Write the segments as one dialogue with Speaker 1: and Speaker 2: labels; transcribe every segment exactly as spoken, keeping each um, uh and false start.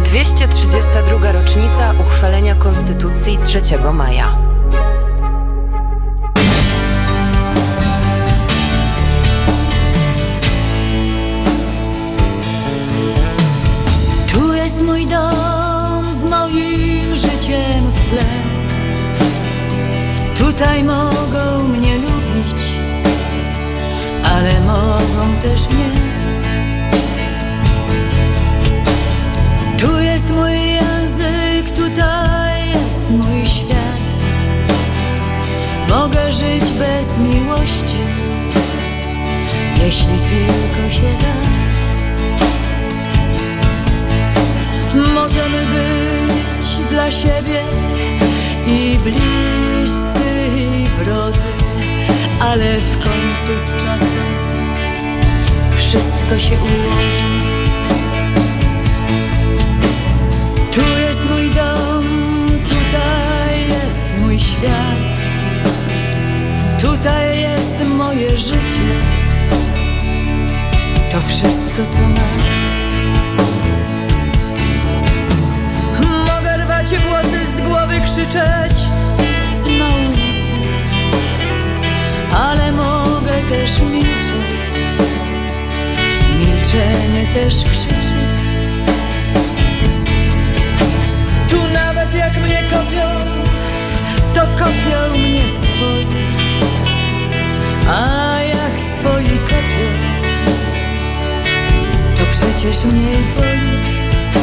Speaker 1: dwieście trzydziesta druga rocznica uchwalenia Konstytucji trzeciego maja.
Speaker 2: Tu jest mój dom z moim życiem w tle. Tutaj mogą mnie lubić, ale mogą też nie. Tu jest mój język, tutaj jest mój świat. Mogę żyć bez miłości, jeśli tylko się da. Możemy być dla siebie i bliscy, i wrodzy, ale w końcu z czasem wszystko się ułoży. Tu jest mój dom, tutaj jest mój świat. Tutaj jest moje życie. To wszystko, co mam. Mogę rwać włosy z głowy, krzyczeć na ulicy, ale mogę też milczeć. Milczenie też krzyczy. Tu nawet jak mnie kopią, to kopią mnie swoi. A jak swoi kopią, to przecież mniej boli.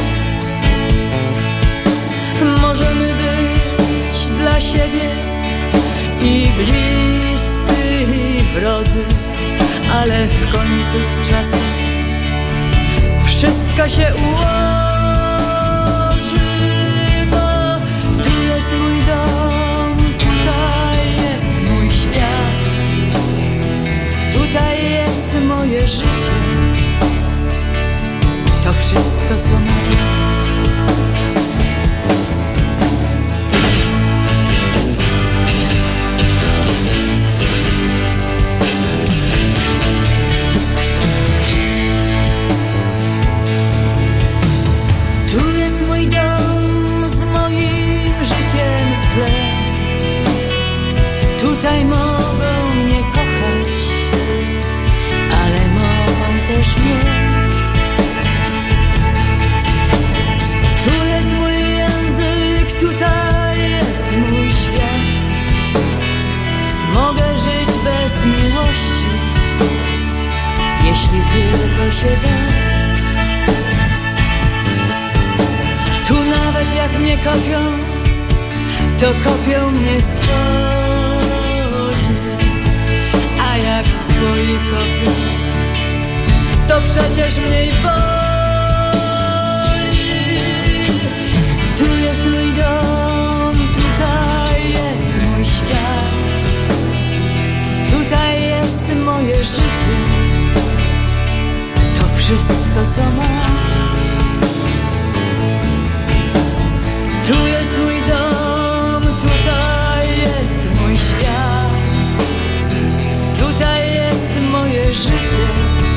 Speaker 2: Możemy być dla siebie i bliscy, i wrodzy, ale w końcu z czasem wszystko się ułoży. Bo tu jest mój dom, tutaj jest mój świat. Tutaj jest moje życie. To wszystko, co mam. Tutaj mogą mnie kochać, ale mogą też nie. Tu jest mój język, tutaj jest mój świat. Mogę żyć bez miłości, jeśli tylko się da. Tu nawet jak mnie kopią, to kopią mnie swoi. A jak swoi kopią, to przecież mniej boli. Tu jest mój dom, tutaj jest mój świat. Tutaj jest moje życie. To wszystko, co mam. Tu jest mój dom, tutaj jest mój świat. Tutaj jest moje życie.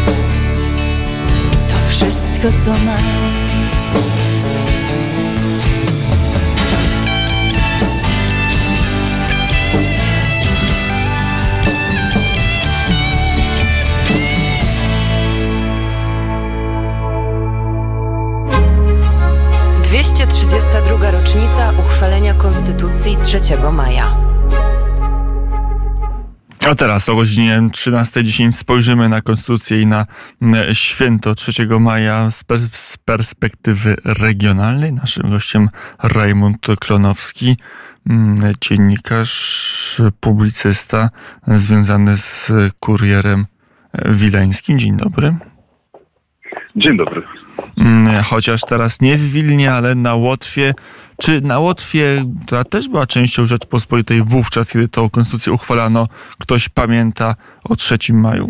Speaker 2: To wszystko, co mam.
Speaker 1: dwieście trzydziesta druga rocznica uchwalenia Konstytucji trzeciego maja.
Speaker 3: A teraz o godzinie trzynasta dziesięć spojrzymy na Konstytucję i na święto trzeciego maja z, pers- z perspektywy regionalnej. Naszym gościem Rajmund Klonowski, dziennikarz, publicysta związany z Kurierem Wileńskim. Dzień dobry.
Speaker 4: Dzień dobry.
Speaker 3: Chociaż teraz nie w Wilnie, ale na Łotwie. Czy na Łotwie, która też była częścią Rzeczpospolitej wówczas, kiedy tą konstytucję uchwalano, ktoś pamięta o trzeciego maja?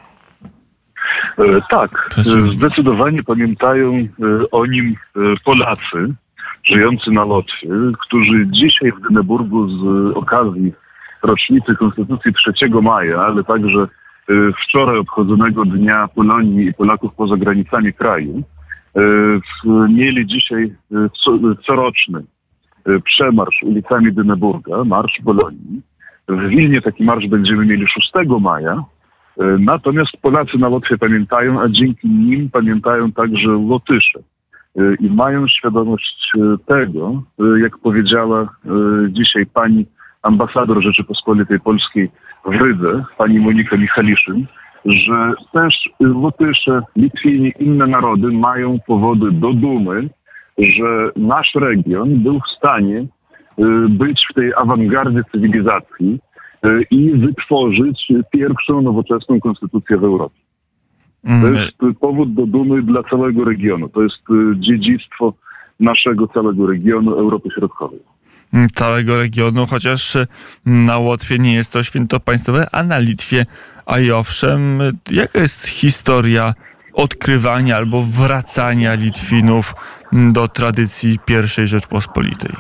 Speaker 4: E, tak, Proszę. Zdecydowanie pamiętają e, o nim e, Polacy żyjący na Łotwie, którzy dzisiaj w Dyneburgu z okazji rocznicy Konstytucji trzeciego maja, ale także e, wczoraj obchodzonego Dnia Polonii i Polaków poza granicami kraju, mieli dzisiaj coroczny przemarsz ulicami Dyneburga, Marsz Bolonii. W Wilnie taki marsz będziemy mieli szóstego maja. Natomiast Polacy na Łotwie pamiętają, a dzięki nim pamiętają także Lotysze. I mają świadomość tego, jak powiedziała dzisiaj pani ambasador Rzeczypospolitej Polskiej w Rydze, pani Monika Michaliszyn, że też Lotysze, Litwini, inne narody mają powody do dumy, że nasz region był w stanie być w tej awangardzie cywilizacji i wytworzyć pierwszą nowoczesną konstytucję w Europie. To jest powód do dumy dla całego regionu. To jest dziedzictwo naszego całego regionu Europy Środkowej.
Speaker 3: Całego regionu, chociaż na Łotwie nie jest to święto państwowe, a na Litwie, a i owszem. Jaka jest historia odkrywania albo wracania Litwinów do tradycji pierwszej Rzeczpospolitej?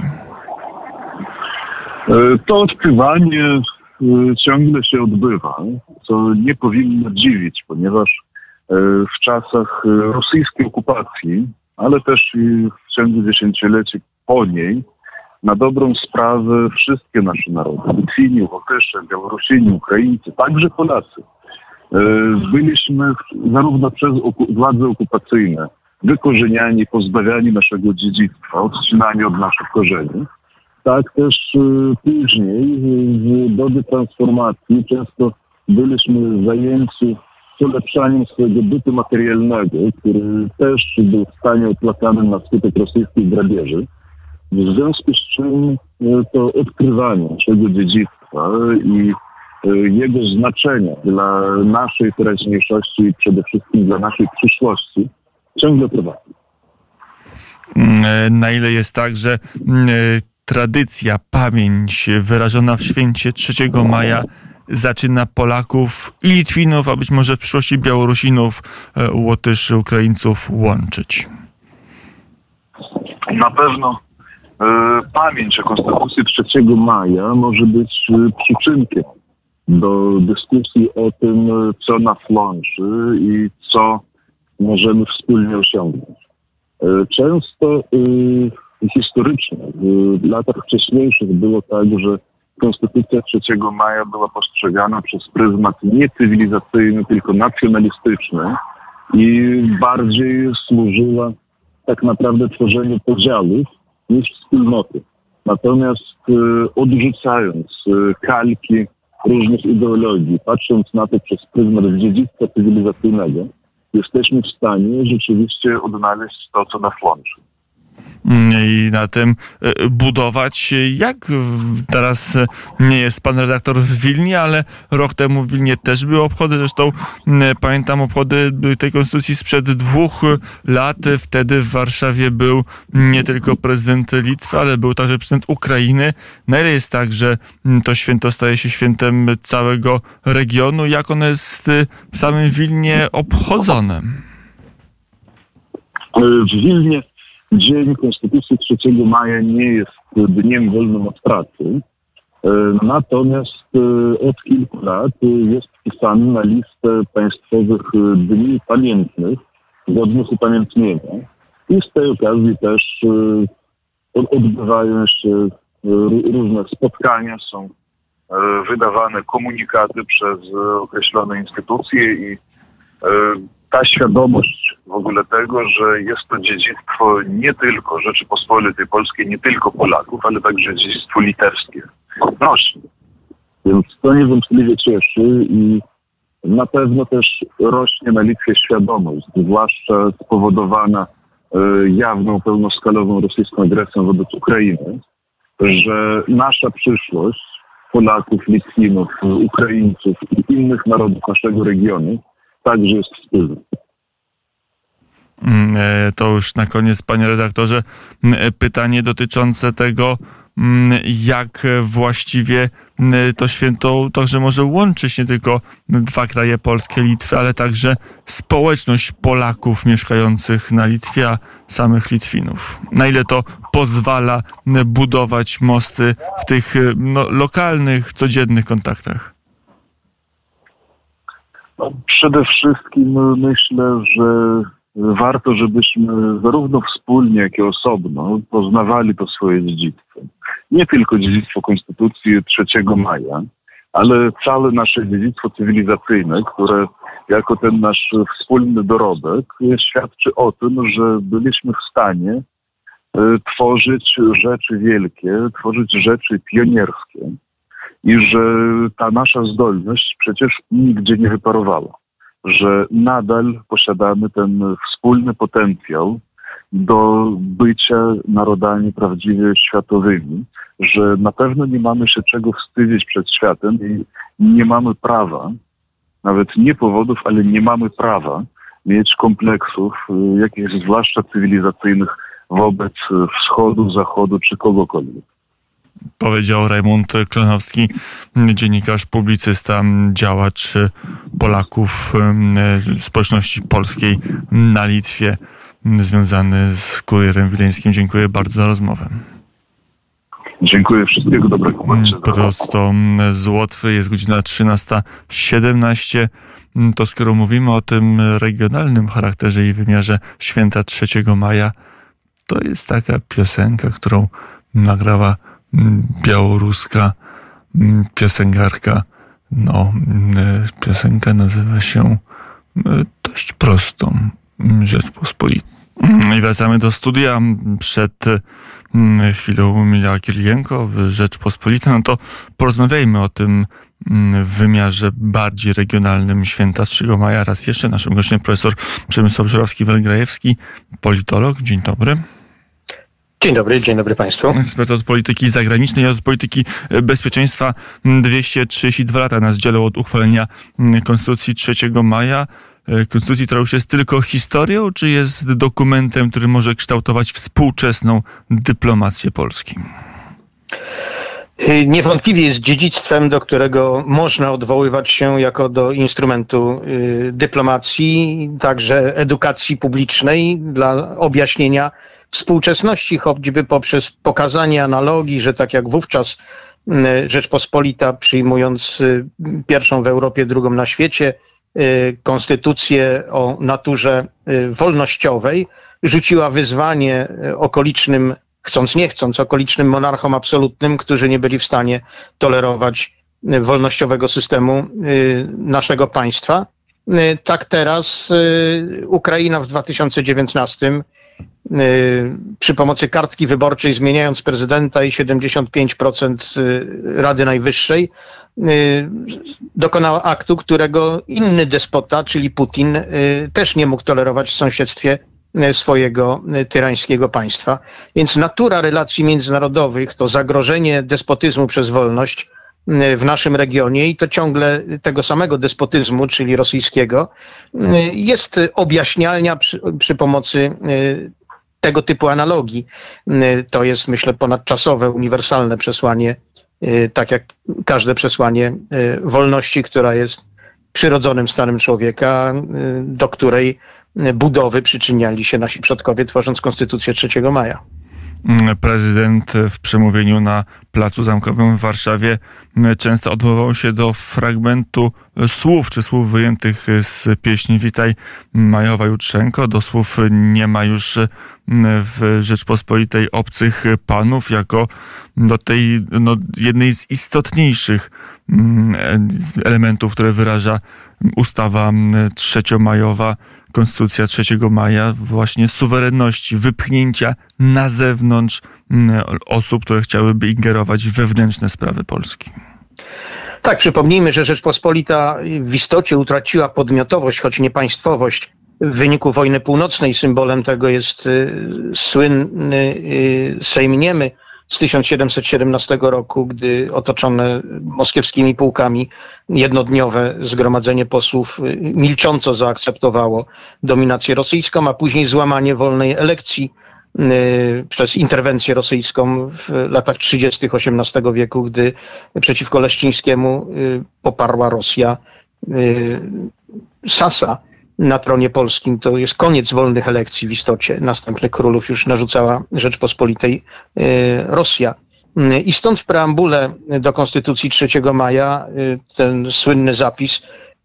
Speaker 4: To odkrywanie ciągle się odbywa, co nie powinno dziwić, ponieważ w czasach rosyjskiej okupacji, ale też i w ciągu dziesięcioleci po niej, na dobrą sprawę wszystkie nasze narody, Litwini, Łotysze, Białorusini, Ukraińcy, także Polacy, byliśmy zarówno przez oku- władze okupacyjne wykorzeniani, pozbawiani naszego dziedzictwa, odcinani od naszych korzeni, tak też później w dobie transformacji często byliśmy zajęci ulepszaniem swojego bytu materialnego, który też był w stanie opłakanym na skutek rosyjskich grabieży. W związku z czym to odkrywanie naszego dziedzictwa i jego znaczenia dla naszej teraźniejszości i przede wszystkim dla naszej przyszłości ciągle trwa.
Speaker 3: Na ile jest tak, że tradycja, pamięć wyrażona w święcie trzeciego maja zaczyna Polaków i Litwinów, a być może w przyszłości Białorusinów, Łotyszy, Ukraińców łączyć?
Speaker 4: Na pewno e, pamięć o Konstytucji trzeciego maja może być przyczynkiem do dyskusji o tym, co nas łączy i co możemy wspólnie osiągnąć. E, często e, historycznie w latach wcześniejszych było tak, że Konstytucja trzeciego maja była postrzegana przez pryzmat nie cywilizacyjny, tylko nacjonalistyczny i bardziej służyła tak naprawdę tworzeniu podziałów niż wspólnoty. Natomiast y, odrzucając y, kalki różnych ideologii, patrząc na to przez pryzmat dziedzictwa cywilizacyjnego, jesteśmy w stanie rzeczywiście odnaleźć to, co nas łączy.
Speaker 3: I na tym budować. Jak teraz nie jest pan redaktor w Wilnie, ale rok temu w Wilnie też były obchody. Zresztą pamiętam obchody tej konstytucji sprzed dwóch lat. Wtedy w Warszawie był nie tylko prezydent Litwy, ale był także prezydent Ukrainy. Na ile jest tak, że to święto staje się świętem całego regionu? Jak ono jest w samym Wilnie obchodzone?
Speaker 4: W Wilnie Dzień Konstytucji trzeciego maja nie jest dniem wolnym od pracy, natomiast od kilku lat jest wpisany na listę państwowych dni pamiętnych, godnych upamiętnienia. I z tej okazji też odbywają się różne spotkania, są wydawane komunikaty przez określone instytucje i ta świadomość w ogóle tego, że jest to dziedzictwo nie tylko Rzeczypospolitej Polskiej, nie tylko Polaków, ale także dziedzictwo litewskie rośnie. Więc to niewątpliwie cieszy i na pewno też rośnie na Litwie świadomość, zwłaszcza spowodowana y, jawną, pełnoskalową rosyjską agresją wobec Ukrainy, że nasza przyszłość Polaków, Litwinów, Ukraińców i innych narodów naszego regionu także jest wspólna.
Speaker 3: To już na koniec, panie redaktorze, pytanie dotyczące tego, jak właściwie to święto także może łączyć nie tylko dwa kraje, Polskę, Litwę, ale także społeczność Polaków mieszkających na Litwie, a samych Litwinów. Na ile to pozwala budować mosty w tych no, lokalnych, codziennych kontaktach?
Speaker 4: No, przede wszystkim myślę, że warto, żebyśmy zarówno wspólnie, jak i osobno poznawali to swoje dziedzictwo. Nie tylko dziedzictwo Konstytucji trzeciego maja, ale całe nasze dziedzictwo cywilizacyjne, które jako ten nasz wspólny dorobek świadczy o tym, że byliśmy w stanie tworzyć rzeczy wielkie, tworzyć rzeczy pionierskie i że ta nasza zdolność przecież nigdzie nie wyparowała, że nadal posiadamy ten wspólny potencjał do bycia narodami prawdziwie światowymi, że na pewno nie mamy się czego wstydzić przed światem i nie mamy prawa, nawet nie powodów, ale nie mamy prawa mieć kompleksów, jakichś zwłaszcza cywilizacyjnych, wobec wschodu, zachodu czy kogokolwiek.
Speaker 3: Powiedział Rajmund Klonowski, dziennikarz, publicysta, działacz Polaków, społeczności polskiej na Litwie, związany z Kurierem Wileńskim. Dziękuję bardzo za rozmowę.
Speaker 4: Dziękuję, wszystkiego dobrego.
Speaker 3: Prosto z Łotwy, jest godzina trzynasta siedemnaście. To skoro mówimy o tym regionalnym charakterze i wymiarze święta trzeciego maja, to jest taka piosenka, którą nagrała białoruska piosenkarka. No, piosenka nazywa się dość prostą Rzeczpospolita. I wracamy do studia. Przed chwilą Michała Kirilenko, Rzeczpospolita. No to porozmawiajmy o tym wymiarze bardziej regionalnym święta trzeciego maja. Raz jeszcze naszym gościem profesor Przemysław Żurawski-Welgrajewski, politolog. Dzień dobry.
Speaker 5: Dzień dobry, dzień dobry Państwu.
Speaker 3: Ekspert od polityki zagranicznej i od polityki bezpieczeństwa. dwieście trzydzieści dwa lata nas dzielą od uchwalenia Konstytucji trzeciego maja. Konstytucji, która już jest tylko historią, czy jest dokumentem, który może kształtować współczesną dyplomację Polski?
Speaker 5: Niewątpliwie jest dziedzictwem, do którego można odwoływać się jako do instrumentu dyplomacji, także edukacji publicznej dla objaśnienia współczesności, choćby poprzez pokazanie analogii, że tak jak wówczas Rzeczpospolita, przyjmując pierwszą w Europie, drugą na świecie, konstytucję o naturze wolnościowej, rzuciła wyzwanie okolicznym, chcąc nie chcąc, okolicznym monarchom absolutnym, którzy nie byli w stanie tolerować wolnościowego systemu naszego państwa. Tak teraz Ukraina w dwa tysiące dziewiętnastym przy pomocy kartki wyborczej, zmieniając prezydenta i siedemdziesiąt pięć procent Rady Najwyższej, dokonała aktu, którego inny despota, czyli Putin, też nie mógł tolerować w sąsiedztwie swojego tyrańskiego państwa. Więc natura relacji międzynarodowych, to zagrożenie despotyzmu przez wolność w naszym regionie i to ciągle tego samego despotyzmu, czyli rosyjskiego, jest objaśnialnia przy, przy pomocy tego typu analogii. To jest, myślę, ponadczasowe, uniwersalne przesłanie, tak jak każde przesłanie wolności, która jest przyrodzonym stanem człowieka, do której budowy przyczyniali się nasi przodkowie, tworząc Konstytucję trzeciego maja.
Speaker 3: Prezydent w przemówieniu na Placu Zamkowym w Warszawie często odwoływał się do fragmentu słów, czy słów wyjętych z pieśni Witaj Majowa Jutrzenko, do słów nie ma już w Rzeczpospolitej obcych panów, jako do tej no, jednej z istotniejszych elementów, które wyraża ustawa trzeciomajowa, Konstytucja trzeciego maja, właśnie suwerenności, wypchnięcia na zewnątrz osób, które chciałyby ingerować w wewnętrzne sprawy Polski.
Speaker 5: Tak, przypomnijmy, że Rzeczpospolita w istocie utraciła podmiotowość, choć nie państwowość w wyniku wojny północnej. Symbolem tego jest słynny Sejm Niemy z tysiąc siedemset siedemnastego roku, gdy otoczone moskiewskimi pułkami jednodniowe zgromadzenie posłów milcząco zaakceptowało dominację rosyjską, a później złamanie wolnej elekcji y, przez interwencję rosyjską w latach trzydziestych osiemnastego wieku, gdy przeciwko Leszczyńskiemu y, poparła Rosja y, Sasa na tronie polskim. To jest koniec wolnych elekcji w istocie. Następnych królów już narzucała Rzeczpospolitej Rosja. I stąd w preambule do Konstytucji trzeciego maja ten słynny zapis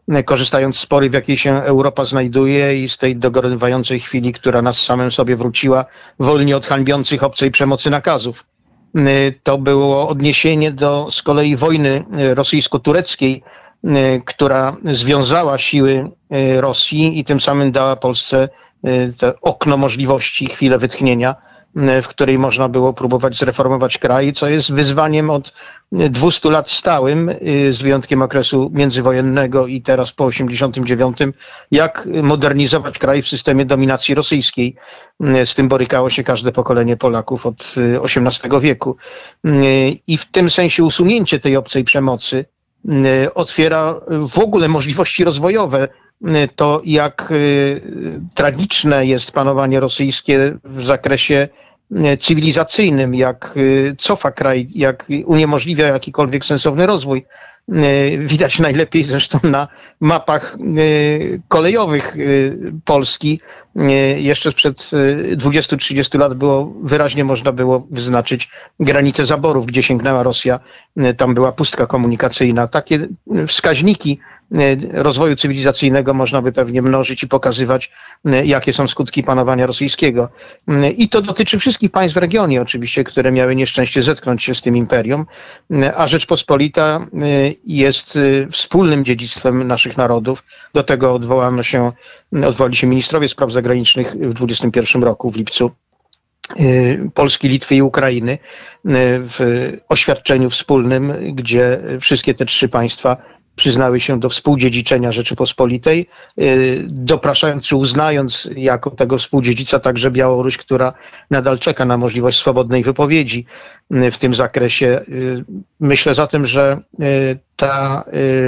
Speaker 5: korzystając z pory, w jakiej się Europa znajduje i z tej dogorywającej chwili, która nas samym sobie wróciła, wolnie od hańbiących obcej przemocy nakazów. To było odniesienie do z kolei wojny rosyjsko-tureckiej, która związała siły Rosji i tym samym dała Polsce to okno możliwości, chwilę wytchnienia, w której można było próbować zreformować kraj, co jest wyzwaniem od dwustu lat stałym, z wyjątkiem okresu międzywojennego i teraz po osiemdziesiątym dziewiątym, jak modernizować kraj w systemie dominacji rosyjskiej. Z tym borykało się każde pokolenie Polaków od osiemnastego wieku. I w tym sensie usunięcie tej obcej przemocy otwiera w ogóle możliwości rozwojowe. To, jak tragiczne jest panowanie rosyjskie w zakresie cywilizacyjnym, jak cofa kraj, jak uniemożliwia jakikolwiek sensowny rozwój. Widać najlepiej zresztą na mapach kolejowych Polski. Jeszcze sprzed dwudziestu trzydziestu lat było wyraźnie można było wyznaczyć granice zaborów, gdzie sięgnęła Rosja. Tam była pustka komunikacyjna. Takie wskaźniki rozwoju cywilizacyjnego można by pewnie mnożyć i pokazywać, jakie są skutki panowania rosyjskiego. I to dotyczy wszystkich państw w regionie oczywiście, które miały nieszczęście zetknąć się z tym imperium, a Rzeczpospolita jest wspólnym dziedzictwem naszych narodów. Do tego odwołano się, odwołali się ministrowie spraw zagranicznych w dwudziestym pierwszym roku, w lipcu, Polski, Litwy i Ukrainy w oświadczeniu wspólnym, gdzie wszystkie te trzy państwa przyznały się do współdziedziczenia Rzeczypospolitej, dopraszając czy uznając jako tego współdziedzica także Białoruś, która nadal czeka na możliwość swobodnej wypowiedzi w tym zakresie. Myślę zatem, że ta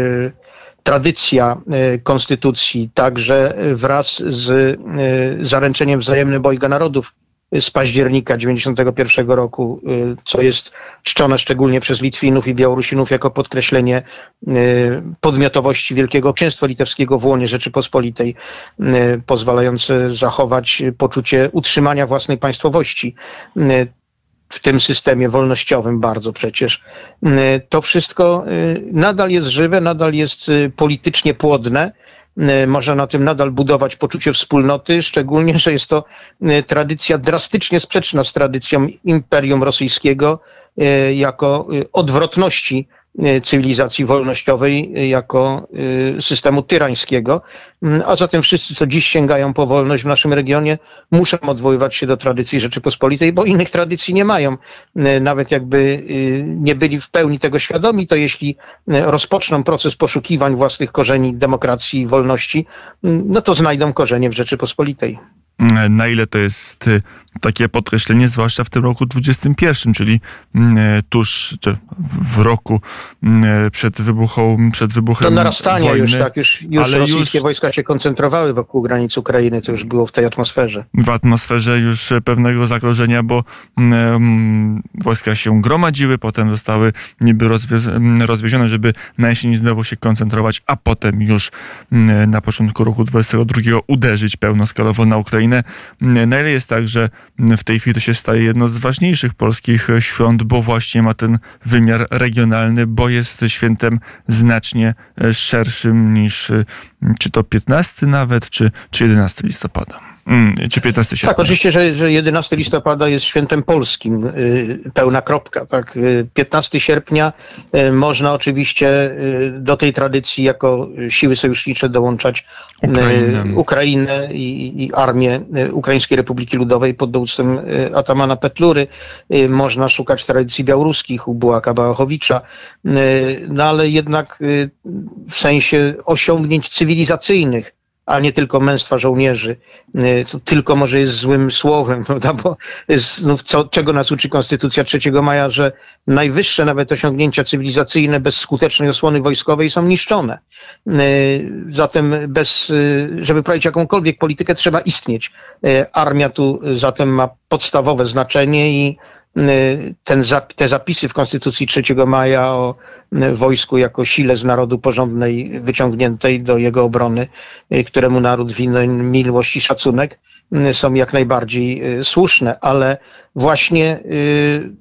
Speaker 5: tradycja konstytucji, także wraz z zaręczeniem wzajemnym Obojga Narodów z października dziewięćdziesiątego pierwszego roku, co jest czczone szczególnie przez Litwinów i Białorusinów jako podkreślenie podmiotowości Wielkiego Księstwa Litewskiego w łonie Rzeczypospolitej, pozwalające zachować poczucie utrzymania własnej państwowości w tym systemie wolnościowym bardzo przecież. To wszystko nadal jest żywe, nadal jest politycznie płodne. Można na tym nadal budować poczucie wspólnoty, szczególnie, że jest to tradycja drastycznie sprzeczna z tradycją Imperium Rosyjskiego jako odwrotności cywilizacji wolnościowej, jako systemu tyrańskiego. A zatem wszyscy, co dziś sięgają po wolność w naszym regionie, muszą odwoływać się do tradycji Rzeczypospolitej, bo innych tradycji nie mają. Nawet jakby nie byli w pełni tego świadomi, to jeśli rozpoczną proces poszukiwań własnych korzeni demokracji i wolności, no to znajdą korzenie w Rzeczypospolitej.
Speaker 3: Na ile to jest takie podkreślenie, zwłaszcza w tym roku dwudziestym pierwszym, czyli tuż w roku przed, wybuchą, przed wybuchem
Speaker 5: do narastania wojny, już, tak, już, już
Speaker 3: ale
Speaker 5: rosyjskie
Speaker 3: już,
Speaker 5: wojska się koncentrowały wokół granic Ukrainy, to już było w tej atmosferze.
Speaker 3: W atmosferze już pewnego zagrożenia, bo um, wojska się gromadziły, potem zostały niby rozwie- rozwiezione, żeby na jesieni znowu się koncentrować, a potem już um, na początku roku dwudziestego drugiego uderzyć pełnoskalowo na Ukrainę. Na ile jest tak, że w tej chwili to się staje jedno z ważniejszych polskich świąt, bo właśnie ma ten wymiar regionalny, bo jest świętem znacznie szerszym niż czy to piętnastego nawet, czy, czy jedenastego listopada. Czy piętnastego sierpnia?
Speaker 5: Tak, oczywiście, że, że jedenastego listopada jest świętem polskim, pełna kropka. Tak. piętnastego sierpnia można oczywiście do tej tradycji jako siły sojusznicze dołączać Ukrainę, Ukrainę i, i armię Ukraińskiej Republiki Ludowej pod dowództwem atamana Petlury. Można szukać tradycji białoruskich u Bułaka Bałachowicza, no ale jednak w sensie osiągnięć cywilizacyjnych, a nie tylko męstwa żołnierzy. To tylko może jest złym słowem, prawda? Bo znów co, czego nas uczy Konstytucja trzeciego maja, że najwyższe nawet osiągnięcia cywilizacyjne bez skutecznej osłony wojskowej są niszczone. Zatem bez, żeby prowadzić jakąkolwiek politykę, trzeba istnieć. Armia tu zatem ma podstawowe znaczenie i ten, te zapisy w Konstytucji trzeciego maja o wojsku jako sile z narodu porządnej, wyciągniętej do jego obrony, któremu naród winien miłość i szacunek, są jak najbardziej słuszne, ale właśnie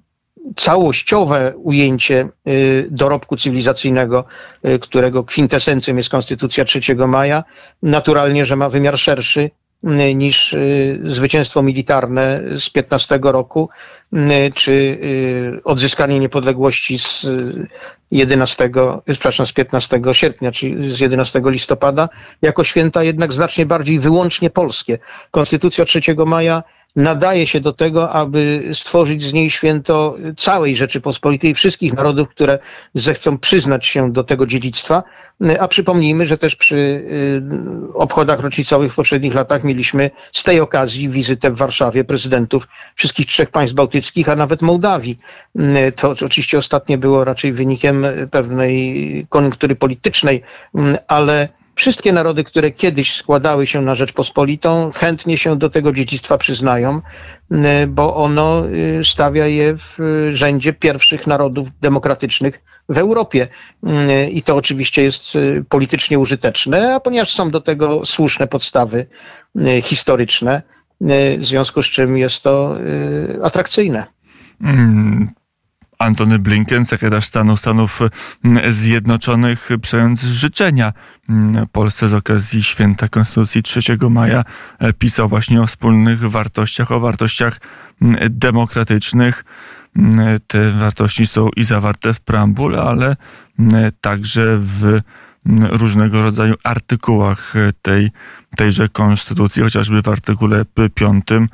Speaker 5: całościowe ujęcie dorobku cywilizacyjnego, którego kwintesencją jest Konstytucja trzeciego maja, naturalnie, że ma wymiar szerszy niż zwycięstwo militarne z piętnastego roku, czy odzyskanie niepodległości z jedenastego, przepraszam, z piętnastego sierpnia, czyli z jedenastego listopada, jako święta jednak znacznie bardziej wyłącznie polskie. Konstytucja trzeciego maja nadaje się do tego, aby stworzyć z niej święto całej Rzeczypospolitej, wszystkich narodów, które zechcą przyznać się do tego dziedzictwa. A przypomnijmy, że też przy obchodach rocznicowych w poprzednich latach mieliśmy z tej okazji wizytę w Warszawie prezydentów wszystkich trzech państw bałtyckich, a nawet Mołdawii. To oczywiście ostatnie było raczej wynikiem pewnej koniunktury politycznej, ale wszystkie narody, które kiedyś składały się na Rzeczpospolitą, chętnie się do tego dziedzictwa przyznają, bo ono stawia je w rzędzie pierwszych narodów demokratycznych w Europie. I to oczywiście jest politycznie użyteczne, a ponieważ są do tego słuszne podstawy historyczne, w związku z czym jest to atrakcyjne.
Speaker 3: Mm. Antony Blinken, sekretarz stanu Stanów Zjednoczonych, przyjmując życzenia Polsce z okazji święta Konstytucji trzeciego maja, pisał właśnie o wspólnych wartościach, o wartościach demokratycznych. Te wartości są i zawarte w preambule, ale także w różnego rodzaju artykułach tej, tejże konstytucji, chociażby w artykule piątym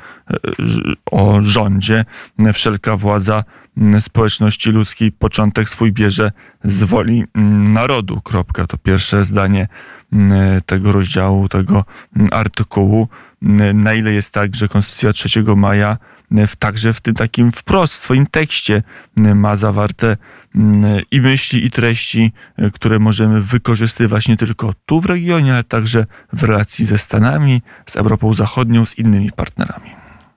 Speaker 3: o rządzie. Wszelka władza społeczności ludzkiej początek swój bierze z woli narodu. Kropka. To pierwsze zdanie tego rozdziału, tego artykułu. Na ile jest tak, że Konstytucja trzeciego maja w, także w tym takim wprost, w swoim tekście ma zawarte i myśli, i treści, które możemy wykorzystywać nie tylko tu w regionie, ale także w relacji ze Stanami, z Europą Zachodnią, z innymi partnerami.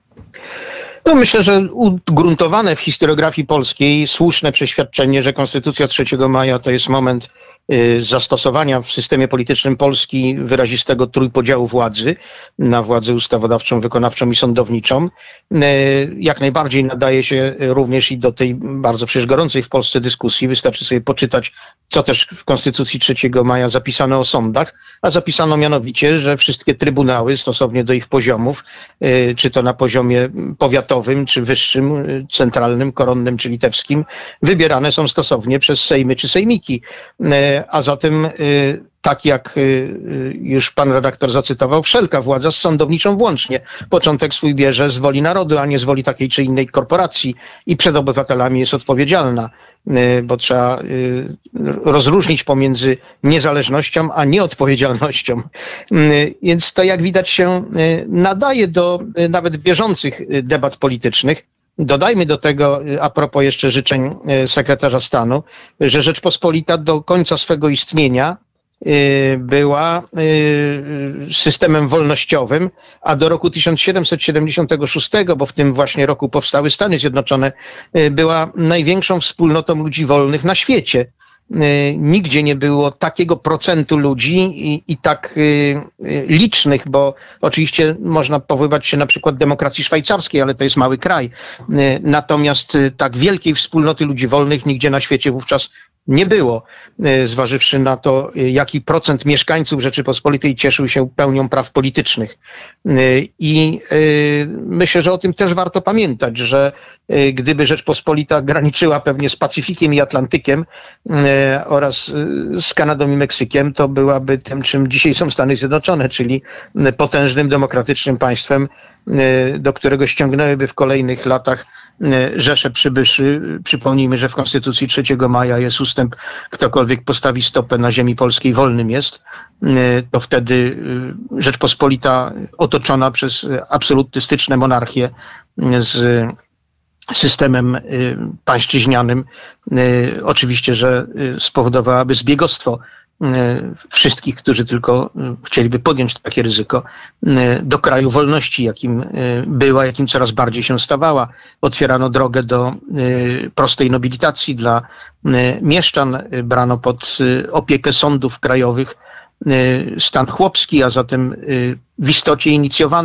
Speaker 5: No myślę, że ugruntowane w historiografii polskiej słuszne przeświadczenie, że Konstytucja trzeciego maja to jest moment zastosowania w systemie politycznym Polski wyrazistego trójpodziału władzy na władzę ustawodawczą, wykonawczą i sądowniczą. Jak najbardziej nadaje się również i do tej bardzo przecież gorącej w Polsce dyskusji. Wystarczy sobie poczytać, co też w Konstytucji trzeciego maja zapisano o sądach, a zapisano mianowicie, że wszystkie trybunały stosownie do ich poziomów, czy to na poziomie powiatowym, czy wyższym, centralnym, koronnym, czy litewskim, wybierane są stosownie przez sejmy czy sejmiki. A zatem, tak jak już pan redaktor zacytował, wszelka władza z sądowniczą włącznie początek swój bierze z woli narodu, a nie z woli takiej czy innej korporacji i przed obywatelami jest odpowiedzialna, bo trzeba rozróżnić pomiędzy niezależnością a nieodpowiedzialnością. Więc to, jak widać, się nadaje do nawet bieżących debat politycznych. Dodajmy do tego, a propos jeszcze życzeń sekretarza stanu, że Rzeczpospolita do końca swego istnienia była systemem wolnościowym, a do roku tysiąc siedemset siedemdziesiątego szóstego, bo w tym właśnie roku powstały Stany Zjednoczone, była największą wspólnotą ludzi wolnych na świecie. Nigdzie nie było takiego procentu ludzi i, i tak y, y, licznych, bo oczywiście można powoływać się na przykład demokracji szwajcarskiej, ale to jest mały kraj. Y, natomiast y, tak wielkiej wspólnoty ludzi wolnych nigdzie na świecie wówczas nie było, y, zważywszy na to, y, jaki procent mieszkańców Rzeczypospolitej cieszył się pełnią praw politycznych. Y, I y, myślę, że o tym też warto pamiętać, że y, gdyby Rzeczpospolita graniczyła pewnie z Pacyfikiem i Atlantykiem, y, oraz z Kanadą i Meksykiem, to byłaby tym, czym dzisiaj są Stany Zjednoczone, czyli potężnym, demokratycznym państwem, do którego ściągnęłyby w kolejnych latach rzesze przybyszy. Przypomnijmy, że w Konstytucji trzeciego maja jest ustęp: ktokolwiek postawi stopę na ziemi polskiej, wolnym jest. To wtedy Rzeczpospolita otoczona przez absolutystyczne monarchie z systemem pańszczyźnianym, oczywiście, że spowodowałaby zbiegostwo wszystkich, którzy tylko chcieliby podjąć takie ryzyko, do kraju wolności, jakim była, jakim coraz bardziej się stawała. Otwierano drogę do prostej nobilitacji dla mieszczan, brano pod opiekę sądów krajowych stan chłopski, a zatem w istocie inicjowano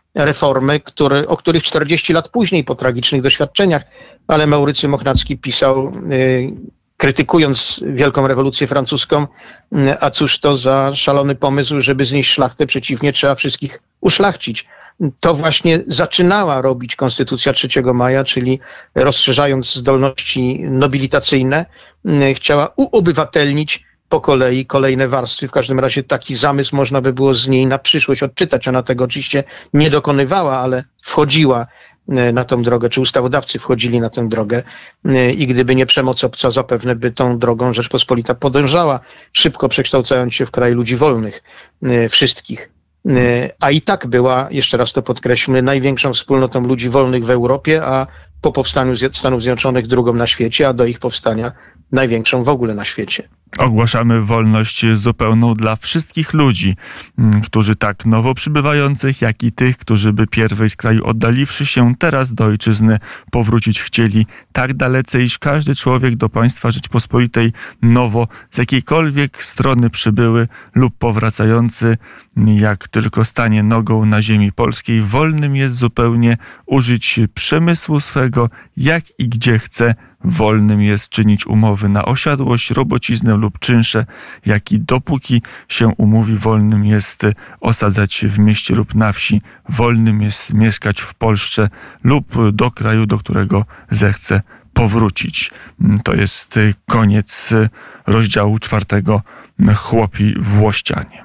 Speaker 5: reformy, które, o których czterdzieści lat później, po tragicznych doświadczeniach, ale Maurycy Mochnacki pisał, y, krytykując Wielką Rewolucję Francuską, y, a cóż to za szalony pomysł, żeby znieść szlachtę, przeciwnie, trzeba wszystkich uszlachcić. To właśnie zaczynała robić Konstytucja trzeciego maja, czyli rozszerzając zdolności nobilitacyjne, y, chciała uobywatelnić po kolei kolejne warstwy. W każdym razie taki zamysł można by było z niej na przyszłość odczytać. Ona tego oczywiście nie dokonywała, ale wchodziła na tą drogę, czy ustawodawcy wchodzili na tę drogę i gdyby nie przemoc obca, zapewne by tą drogą Rzeczpospolita podążała, szybko przekształcając się w kraj ludzi wolnych, wszystkich. A i tak była, jeszcze raz to podkreślmy, największą wspólnotą ludzi wolnych w Europie, a po powstaniu Stanów Zjednoczonych drugą na świecie, a do ich powstania największą w ogóle na świecie.
Speaker 3: Ogłaszamy wolność zupełną dla wszystkich ludzi, którzy tak nowo przybywających, jak i tych, którzy by pierwej z kraju oddaliwszy się, teraz do ojczyzny powrócić chcieli tak dalece, iż każdy człowiek do państwa Rzeczpospolitej nowo z jakiejkolwiek strony przybyły lub powracający, jak tylko stanie nogą na ziemi polskiej, wolnym jest zupełnie użyć przemysłu swego, jak i gdzie chce. Wolnym jest czynić umowy na osiadłość, robociznę lub czynsze, jak i dopóki się umówi, wolnym jest osadzać w mieście lub na wsi, wolnym jest mieszkać w Polsce lub do kraju, do którego zechce powrócić. To jest koniec rozdziału czwartego. Chłopi Włościanie.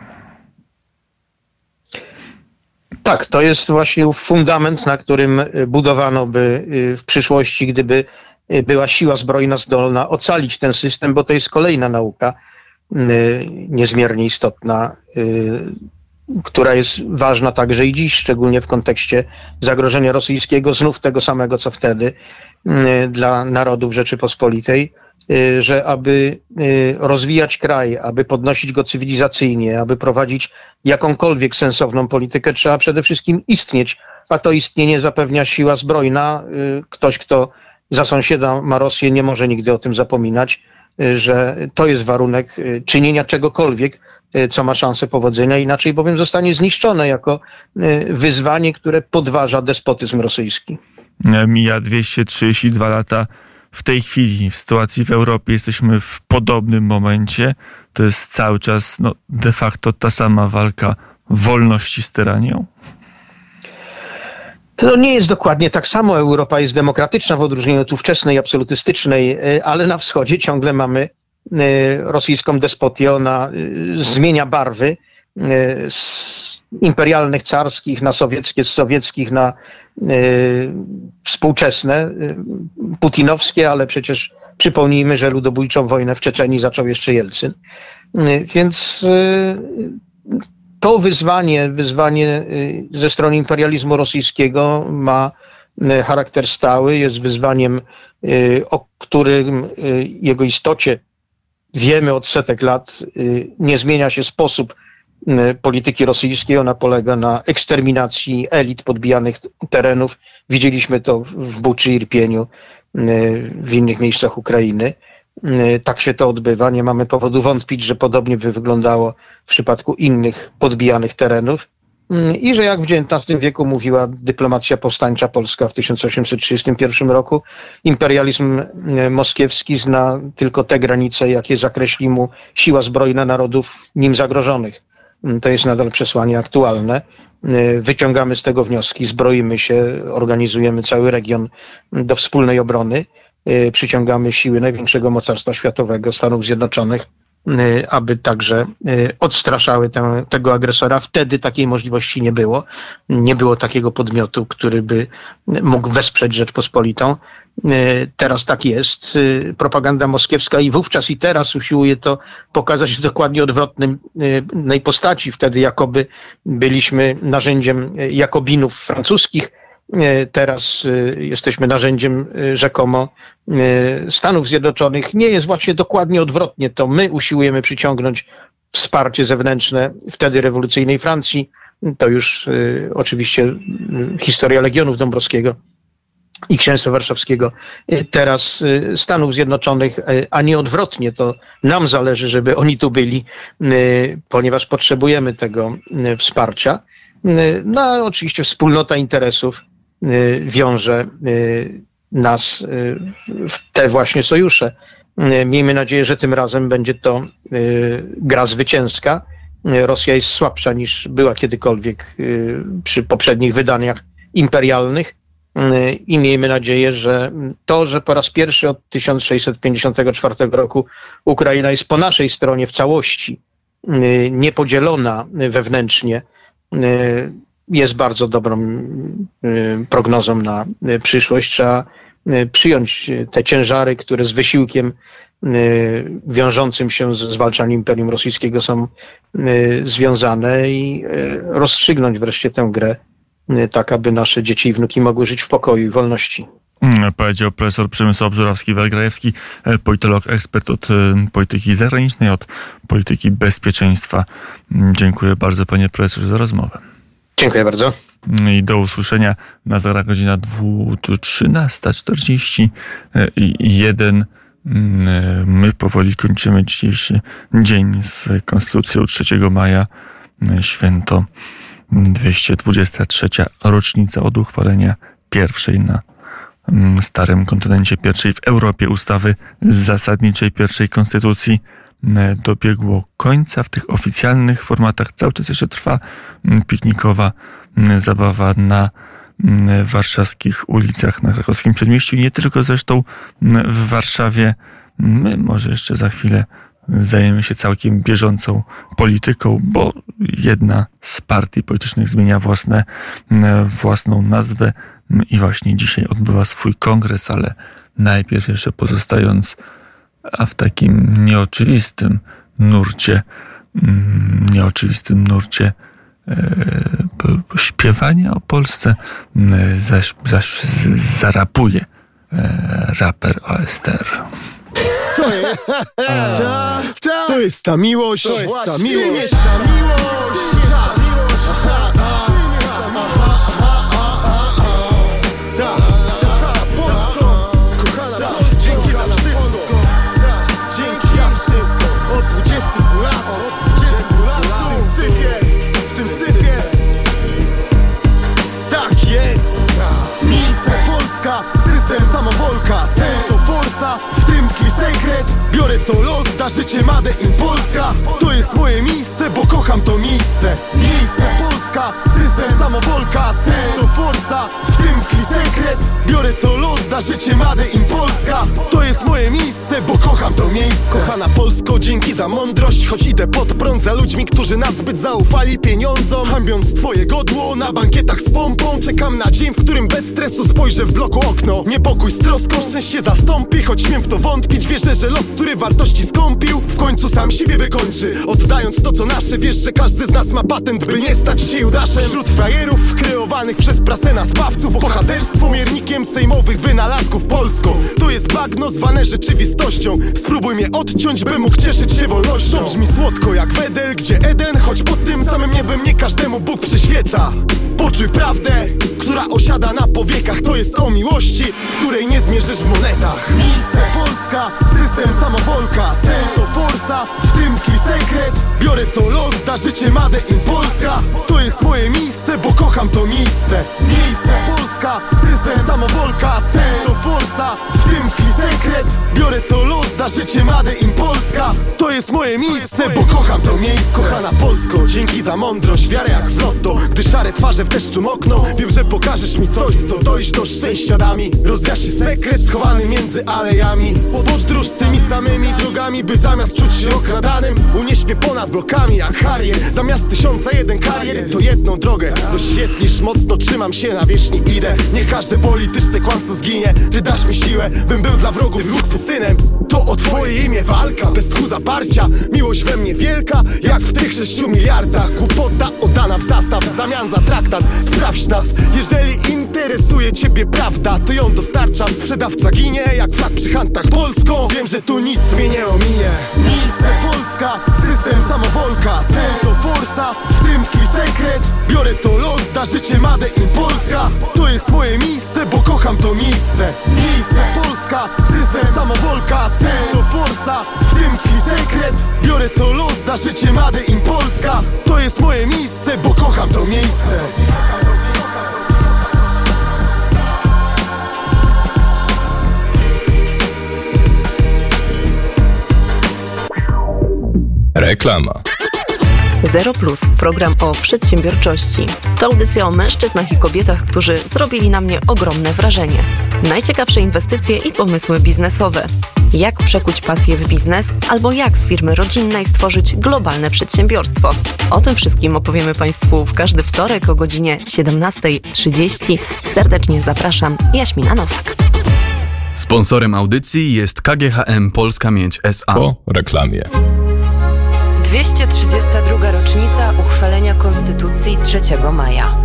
Speaker 5: Tak, to jest właśnie fundament, na którym budowano by w przyszłości, gdyby była siła zbrojna zdolna ocalić ten system, bo to jest kolejna nauka niezmiernie istotna, która jest ważna także i dziś, szczególnie w kontekście zagrożenia rosyjskiego, znów tego samego co wtedy dla narodów Rzeczypospolitej, że aby rozwijać kraj, aby podnosić go cywilizacyjnie, aby prowadzić jakąkolwiek sensowną politykę, trzeba przede wszystkim istnieć, a to istnienie zapewnia siła zbrojna. Ktoś, kto za sąsiada ma Rosję, nie może nigdy o tym zapominać, że to jest warunek czynienia czegokolwiek, co ma szansę powodzenia, inaczej bowiem zostanie zniszczone jako wyzwanie, które podważa despotyzm rosyjski.
Speaker 3: Mija dwieście trzydzieści dwa lata. W tej chwili w sytuacji w Europie jesteśmy w podobnym momencie. To jest cały czas no, de facto ta sama walka wolności z tyranią.
Speaker 5: To nie jest dokładnie tak samo. Europa jest demokratyczna w odróżnieniu od ówczesnej, absolutystycznej, ale na wschodzie ciągle mamy rosyjską despotię. Ona zmienia barwy z imperialnych, carskich na sowieckie, z sowieckich na współczesne, putinowskie, ale przecież przypomnijmy, że ludobójczą wojnę w Czeczenii zaczął jeszcze Jelcyn. Więc to wyzwanie, wyzwanie ze strony imperializmu rosyjskiego ma charakter stały, jest wyzwaniem, o którym jego istocie wiemy od setek lat. Nie zmienia się sposób polityki rosyjskiej. Ona polega na eksterminacji elit podbijanych terenów. Widzieliśmy to w Buczy, Irpieniu, w innych miejscach Ukrainy. Tak się to odbywa. Nie mamy powodu wątpić, że podobnie by wyglądało w przypadku innych podbijanych terenów i że jak w dziewiętnastym wieku mówiła dyplomacja powstańcza polska w tysiąc osiemset trzydziestym pierwszym roku, imperializm moskiewski zna tylko te granice, jakie zakreśli mu siła zbrojna narodów nim zagrożonych. To jest nadal przesłanie aktualne. Wyciągamy z tego wnioski, zbroimy się, organizujemy cały region do wspólnej obrony. Przyciągamy siły największego mocarstwa światowego, Stanów Zjednoczonych, aby także odstraszały tę, tego agresora. Wtedy takiej możliwości nie było. Nie było takiego podmiotu, który by mógł wesprzeć Rzeczpospolitą. Teraz tak jest. Propaganda moskiewska i wówczas i teraz usiłuje to pokazać w dokładnie odwrotnej postaci. Wtedy jakoby byliśmy narzędziem jakobinów francuskich. Teraz jesteśmy narzędziem rzekomo Stanów Zjednoczonych. Nie jest właśnie dokładnie odwrotnie. To my usiłujemy przyciągnąć wsparcie zewnętrzne wtedy rewolucyjnej Francji. To już y, oczywiście y, historia Legionów Dąbrowskiego i Księstwa Warszawskiego. Y, teraz y, Stanów Zjednoczonych, y, a nie odwrotnie. To nam zależy, żeby oni tu byli, y, ponieważ potrzebujemy tego y, wsparcia. No a oczywiście wspólnota interesów wiąże nas w te właśnie sojusze. Miejmy nadzieję, że tym razem będzie to gra zwycięska. Rosja jest słabsza niż była kiedykolwiek przy poprzednich wydaniach imperialnych i miejmy nadzieję, że to, że po raz pierwszy od tysiąc sześćset pięćdziesiątego czwartego roku Ukraina jest po naszej stronie w całości, niepodzielona wewnętrznie, jest bardzo dobrą prognozą na przyszłość. Trzeba przyjąć te ciężary, które z wysiłkiem wiążącym się ze zwalczaniem Imperium Rosyjskiego są związane i rozstrzygnąć wreszcie tę grę, tak aby nasze dzieci i wnuki mogły żyć w pokoju i wolności.
Speaker 3: Powiedział profesor Przemysław Żurawski-Welgrajewski, politolog, ekspert od polityki zagranicznej, od polityki bezpieczeństwa. Dziękuję bardzo, panie profesorze, za rozmowę.
Speaker 5: Dziękuję bardzo.
Speaker 3: I do usłyszenia. Na zegarach godzina trzynasta czterdzieści jeden. My powoli kończymy dzisiejszy dzień z Konstytucją trzeciego maja. Święto dwieście dwudziesta trzecia rocznica od uchwalenia pierwszej na starym kontynencie, pierwszej w Europie ustawy zasadniczej, pierwszej konstytucji dobiegło końca. W tych oficjalnych formatach cały czas jeszcze trwa piknikowa zabawa na warszawskich ulicach, na krakowskim przedmieściu. Nie tylko zresztą w Warszawie. My może jeszcze za chwilę zajmiemy się całkiem bieżącą polityką, bo jedna z partii politycznych zmienia własne, własną nazwę i właśnie dzisiaj odbywa swój kongres, ale najpierw jeszcze pozostając a w takim nieoczywistym nurcie, nieoczywistym nurcie śpiewania o Polsce, zaś, zaś zarapuje raper O S T R.
Speaker 6: Co jest? Ta, ta, to jest ta miłość, to jest ta miłość, jest ta miłość. W tym tkwi sekret. Biorę co los, da życie Made in Polska. To jest moje miejsce, bo kocham to miejsce. Miejsce Polska, system samowolka. Cel to forsa, w tym tkwi sekret. Biorę co los, da życie Made in Polska. To jest moje miejsce, bo kocham to miejsce. Kochana Polsko, dzięki za mądrość. Choć idę pod prąd za ludźmi, którzy nadzbyt zaufali pieniądzom. Hańbiąc twoje godło na bankietach z pompą. Czekam na dzień, w którym bez stresu spojrzę w bloku okno. Niepokój z troską, szczęście zastąpi. Choć śmiem w to wątpić, wierzę, że los, który wartości skąpił, w końcu sam siebie wykończy. Oddając to co nasze, wiesz, że każdy z nas ma patent, by nie stać się Judaszem. Wśród frajerów kreowanych przez prasę na zbawców, bohaterstwo miernikiem sejmowych wynalazków Polską. To jest bagno zwane rzeczywistością. Spróbuj mnie odciąć, by mógł cieszyć się wolnością. To brzmi słodko jak Wedel, gdzie Eden, choć pod tym samym niebem nie każdemu Bóg przyświeca. Poczuj prawdę, która osiada na powiekach. To jest o miłości, której nie zmierzysz w monetach. Miejsce Polska, system samowolka. Cel to forsa, w tym tkwi sekret. Biorę co los, da życie Made in Polska. To jest moje miejsce, bo kocham to miejsce. Miejsce Polska, system samowolka. Cel to forsa, w tym tkwi sekret. Biorę co los, da życie Made in Polska. To jest moje miejsce, bo kocham to miejsce. Kochana Polsko, dzięki za mądrość, wiarę jak w lotto. Gdy szare twarze w deszczu mokną, wiem, że pokażesz mi coś, co dojść do szczęścia da mi. Rozjaśni sekret schowany między alejami. Podróż tymi samymi drogami, by zamiast czuć się okradanym, unieś mnie ponad blokami jak Harrier. Zamiast tysiąca jeden karier, to jedną drogę doświetlisz, mocno trzymam się na wierzchni, idę. Niech każde polityczne kłamstwo zginie. Ty dasz mi siłę, bym był dla wrogów luksu synem. To o twoje imię walka, bez tchu zaparcia. Miłość we mnie wielka, jak w tych sześciu miliardach. Głupota oddana w zastaw, w zamian za traktat. Sprawdź nas, jeżeli interesuje ciebie prawda, to ją dostarczam. Sprzedawca ginie, jak flag przy hantach Polską. Wiem, że tu nic mnie nie ominie. Miejsce Polska, system samowolka. Cel to forsa, w tym twój sekret. Biorę co los, da życie Made in Polska. To jest moje miejsce, bo kocham to miejsce. Miejsce Polska, system samowolka. Cel to forsa, w tym twój sekret. Biorę co los, da życie Made in Polska. To jest moje miejsce, bo kocham to miejsce.
Speaker 7: Reklama.
Speaker 8: Zero Plus, program o przedsiębiorczości. To audycja o mężczyznach i kobietach, którzy zrobili na mnie ogromne wrażenie. Najciekawsze inwestycje i pomysły biznesowe. Jak przekuć pasję w biznes, albo jak z firmy rodzinnej stworzyć globalne przedsiębiorstwo. O tym wszystkim opowiemy Państwu w każdy wtorek o godzinie siedemnasta trzydzieści. Serdecznie zapraszam, Jaśmina Nowak.
Speaker 7: Sponsorem audycji jest K G H M Polska Miedź S A.
Speaker 9: Po reklamie.
Speaker 1: dwieście trzydziesta druga rocznica uchwalenia Konstytucji trzeciego maja.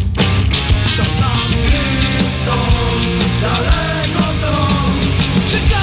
Speaker 2: Czekaj!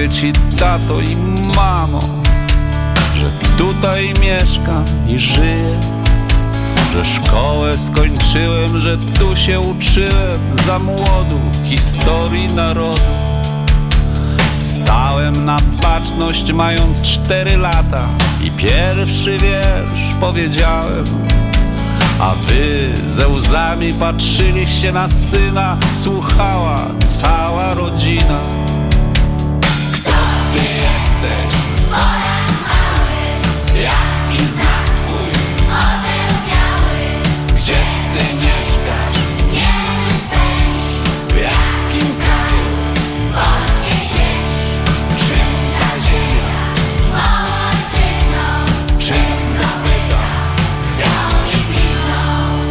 Speaker 9: Dziękuję ci, tato i mamo, że tutaj mieszkam i żyję, że szkołę skończyłem, że tu się uczyłem za młodu historii narodu. Stałem na baczność mając cztery lata i pierwszy wiersz powiedziałem, a wy ze łzami patrzyliście na syna, słuchała cała rodzina. Kto ty jesteś? Polak mały. Jaki znak twój? Orzeł biały. Gdzie ty mieszkasz? Między swymi. W jakim kraju? Polskiej ziemi. Czym ta ziemia? Mą ojczyzną. Czym zdobyta? Krwią i blizną.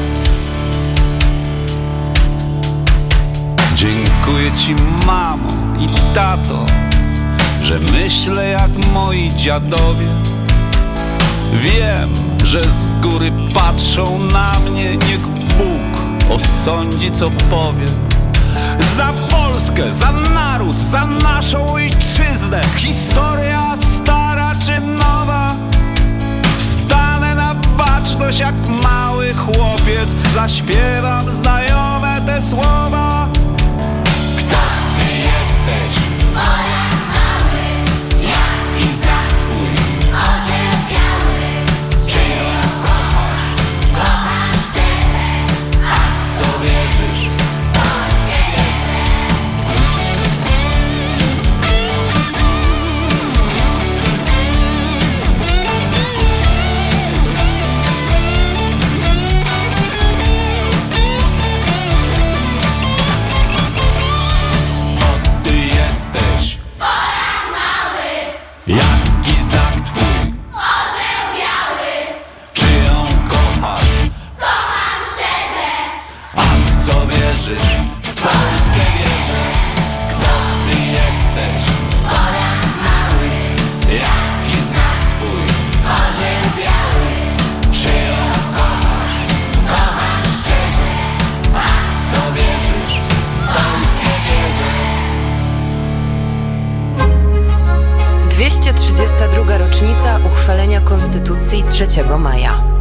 Speaker 9: Dziękuję ci, mamo i tato, że myślę jak moi dziadowie. Wiem, że z góry patrzą na mnie, niech Bóg osądzi, co powiem. Za Polskę, za naród, za naszą ojczyznę. Historia stara czy nowa, stanę na baczność jak mały chłopiec, zaśpiewam znajome te słowa. Kto ty jesteś? Polak mały. Jaki znak twój? Orzeł biały. Czy ją kochasz? Kocham szczerze. A w co wierzysz? W Polskę wierzę. O, ty jesteś. Polak mały. Jaki znak twój? Orzeł biały. Czy ją kochasz? Kocham szczerze. A w co wierzysz? W Polskę wierzę. Kto ty jesteś? Polak mały. Jaki znak twój? Orzeł biały. Czy ją kochasz? Kocham szczerze. A w co wierzysz? W Polskę wierzę.
Speaker 1: dwieście trzydziesta druga rocznica uchwalenia Konstytucji trzeciego maja.